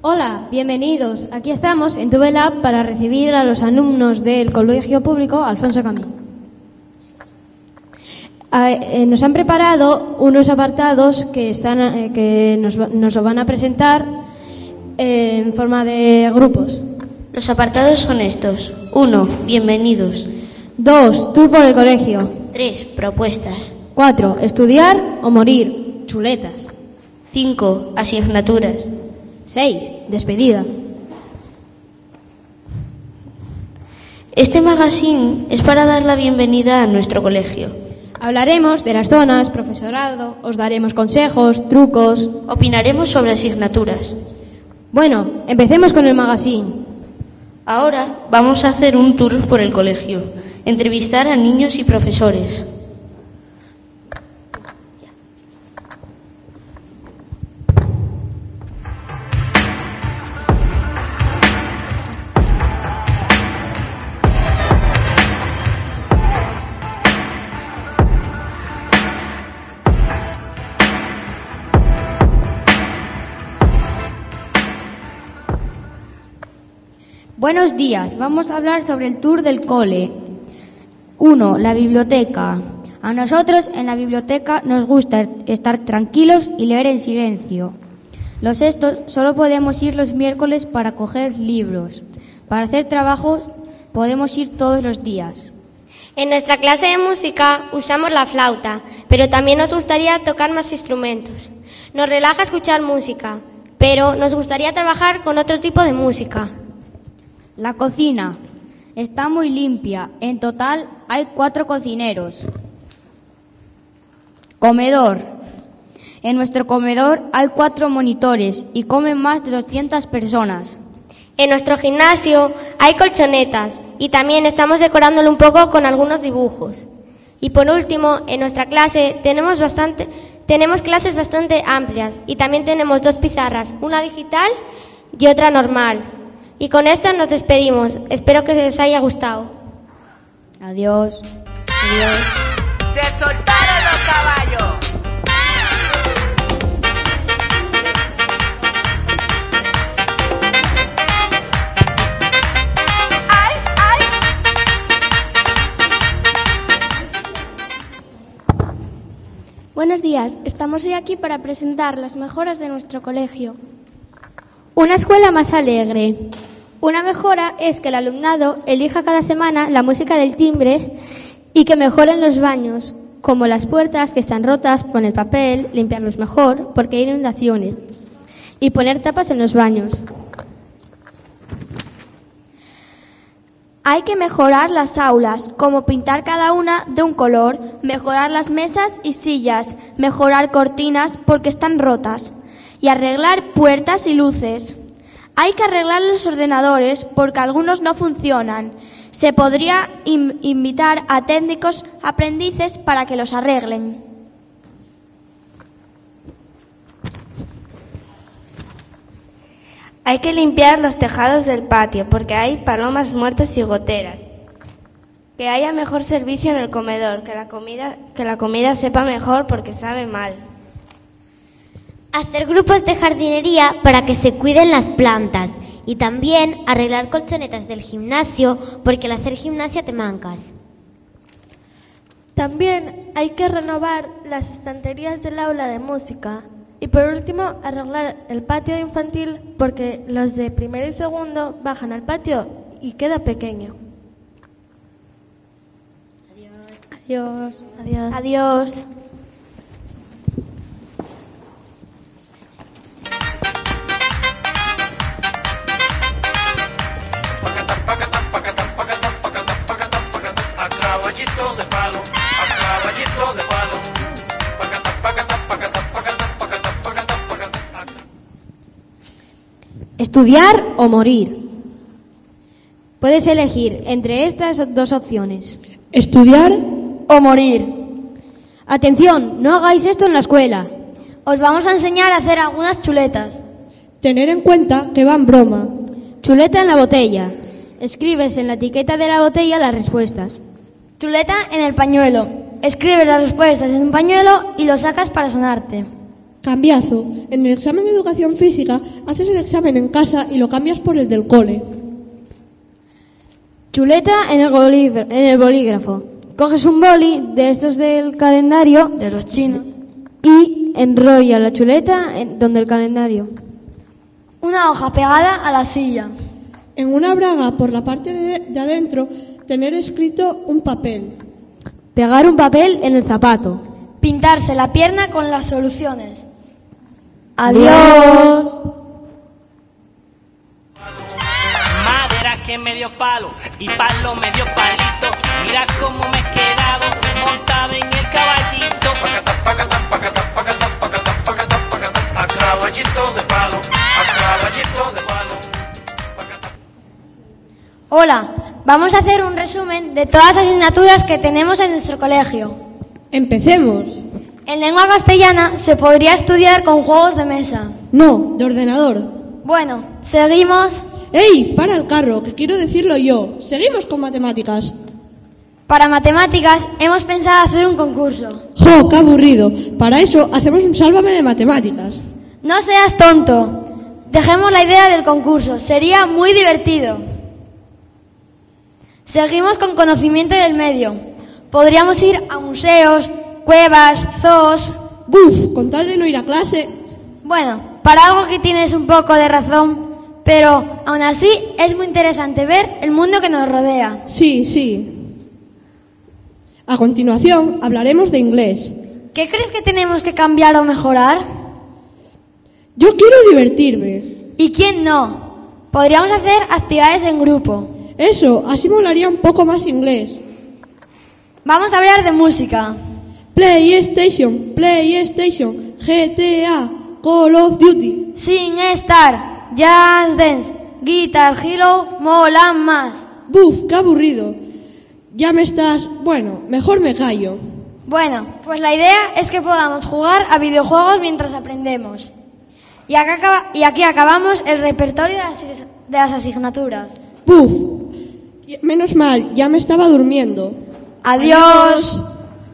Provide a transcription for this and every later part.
Hola, bienvenidos. Aquí estamos en TVLab para recibir a los alumnos del Colegio Público Alfonso Camín. Nos han preparado unos apartados que nos van a presentar en forma de grupos. Los apartados son estos. 1. Bienvenidos. 2. Tour por el colegio. 3. Propuestas. 4. Estudiar o morir. Chuletas. 5. Asignaturas. 6. Despedida. Este magazine es para dar la bienvenida a nuestro colegio. Hablaremos de las zonas, profesorado, os daremos consejos, trucos. Opinaremos sobre asignaturas. Bueno, empecemos con el magazine. Ahora vamos a hacer un tour por el colegio, entrevistar a niños y profesores. Buenos días, vamos a hablar sobre el tour del cole. 1. La biblioteca. A nosotros en la biblioteca nos gusta estar tranquilos y leer en silencio. Los estos solo podemos ir los miércoles para coger libros. Para hacer trabajos podemos ir todos los días. En nuestra clase de música usamos la flauta, pero también nos gustaría tocar más instrumentos. Nos relaja escuchar música, pero nos gustaría trabajar con otro tipo de música. La cocina está muy limpia. En total hay 4 cocineros. Comedor. En nuestro comedor hay 4 monitores y comen más de 200 personas. En nuestro gimnasio hay colchonetas y también estamos decorándolo un poco con algunos dibujos. Y por último, en nuestra clase tenemos clases bastante amplias y también tenemos 2 pizarras, una digital y otra normal. Y con esto nos despedimos. Espero que les haya gustado. Adiós. Adiós. ¡Se soltaron los caballos! ¡Ay, ay! Buenos días. Estamos hoy aquí para presentar las mejoras de nuestro colegio. Una escuela más alegre. Una mejora es que el alumnado elija cada semana la música del timbre y que mejoren los baños, como las puertas que están rotas, poner papel, limpiarlos mejor porque hay inundaciones y poner tapas en los baños. Hay que mejorar las aulas, como pintar cada una de un color, mejorar las mesas y sillas, mejorar cortinas porque están rotas y arreglar puertas y luces. Hay que arreglar los ordenadores porque algunos no funcionan. Se podría invitar a técnicos aprendices para que los arreglen. Hay que limpiar los tejados del patio porque hay palomas muertas y goteras. Que haya mejor servicio en el comedor, que la comida sepa mejor porque sabe mal. Hacer grupos de jardinería para que se cuiden las plantas y también arreglar colchonetas del gimnasio porque al hacer gimnasia te mancas. También hay que renovar las estanterías del aula de música y por último arreglar el patio infantil porque los de primero y segundo bajan al patio y queda pequeño. Adiós. Adiós. Adiós. Caballito de palo, a caballito de palo. Estudiar o morir. Puedes elegir entre estas 2 opciones. Estudiar o morir. Atención, no hagáis esto en la escuela. Os vamos a enseñar a hacer algunas chuletas. Tener en cuenta que va en broma. Chuleta en la botella. Escribes en la etiqueta de la botella las respuestas. Chuleta en el pañuelo. Escribes las respuestas en un pañuelo y lo sacas para sonarte. Cambiazo. En el examen de educación física haces el examen en casa y lo cambias por el del cole. Chuleta en el bolígrafo. Coges un boli de estos del calendario, de los chinos, y enrolla la chuleta donde el calendario. Una hoja pegada a la silla. En una braga, por la parte de adentro, tener escrito un papel. Pegar un papel en el zapato. Pintarse la pierna con las soluciones. ¡Adiós! Madera que me dio palo y palo me dio palito. Mira cómo me he quedado montada en el caballito. A caballito de palo, a caballito de palo. Hola, vamos a hacer un resumen de todas las asignaturas que tenemos en nuestro colegio. ¡Empecemos! En lengua castellana se podría estudiar con juegos de mesa. No, de ordenador. Bueno, seguimos. ¡Ey! Para el carro, que quiero decirlo yo. Seguimos con matemáticas. Para matemáticas hemos pensado hacer un concurso. ¡Jo, qué aburrido! Para eso hacemos un sálvame de matemáticas. No seas tonto. Dejemos la idea del concurso. Sería muy divertido. Seguimos con conocimiento del medio. Podríamos ir a museos, cuevas, zoos. ¡Buf! Con tal de no ir a clase. Bueno, para algo que tienes un poco de razón, pero aún así es muy interesante ver el mundo que nos rodea. Sí, sí. A continuación hablaremos de inglés. ¿Qué crees que tenemos que cambiar o mejorar? Yo quiero divertirme. ¿Y quién no? Podríamos hacer actividades en grupo. Eso, así molaría un poco más inglés. Vamos a hablar de música. PlayStation, GTA, Call of Duty. SingStar, Just Dance, Guitar Hero, molan más. Buf, qué aburrido. Ya me estás... Bueno, mejor me callo. Bueno, pues la idea es que podamos jugar a videojuegos mientras aprendemos. Y aquí acabamos el repertorio de las asignaturas. Buf, menos mal, ya me estaba durmiendo. Adiós.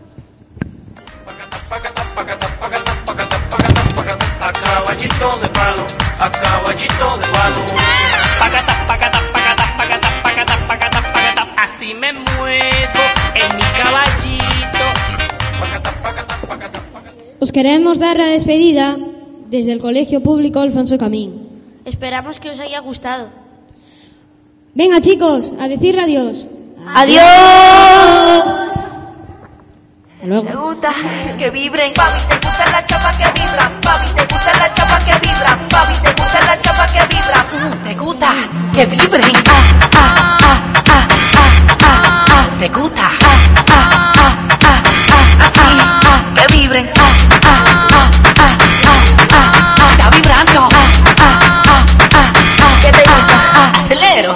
A caballito de palo, a caballito de palo. Pacata, pacata, pacata, pacata, pacata, pacata, pacata. Así me muevo en mi caballito. Pacata, pacata, pacata, pacata. Os queremos dar la despedida desde el Colegio Público Alfonso Camín. Esperamos que os haya gustado. Venga, chicos, a decirle adiós. ¡Adiós! Hasta luego. Te gusta que vibren, papi, te gusta la chapa que vibra, papi, te gusta la chapa que vibra, papi, te gusta la chapa que vibra, te gusta que vibren, te gusta, así, que vibren, está vibrando, que te gusta, acelero.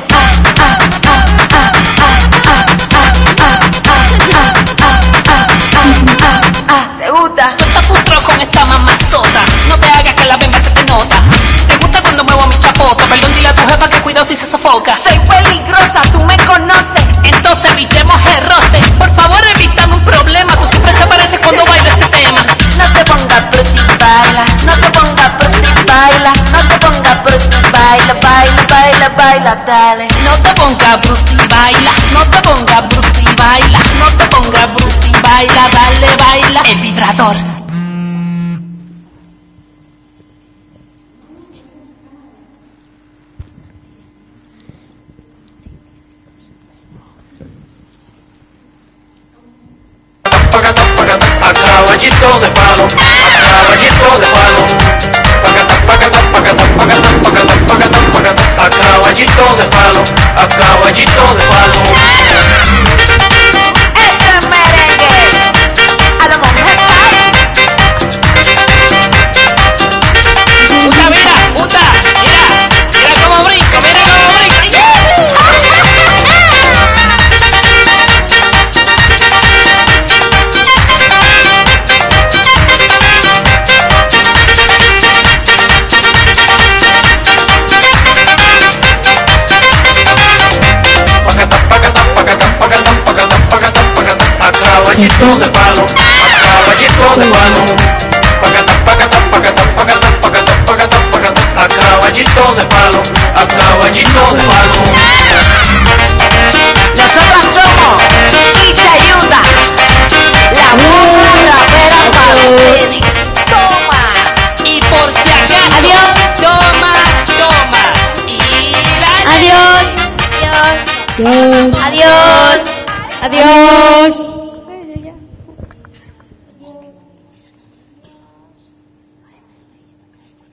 ¿Te gusta? Tú estás putro con esta mamazota. No te hagas que la bemba se te nota. ¿Te gusta cuando muevo mi chapota? Perdón, dile a tu jefa que cuidado si se sofoca. Soy peligrosa, tú me conoces. Entonces evitemos el roce. Por favor, evítame un problema. Tú siempre te apareces cuando bailo este tema. No te pongas bruti, baila. No te pongas bruti, baila. No te pongas bruti, baila, baila, baila, baila, dale. No te pongas bruti, baila. No te pongas bruti, baila. No te pongas bruti, baila, dale, baila. El vibrador. A caballito de palo, a caballito de palo. A caballito de palo, a caballito de palo. Este es merengue, a la mujer. Uta, mira, Uta, mira cómo brinco, mira cómo brinco. A caballito de palo, a caballito de palo. Pacata, pacata, pacata. muñequito de barro. Nosotras somos Icha Ayuda, la voz rapera para ustedes. Toma, y por si acaso, adiós. Toma. Y la... Adiós. Adiós. Adiós.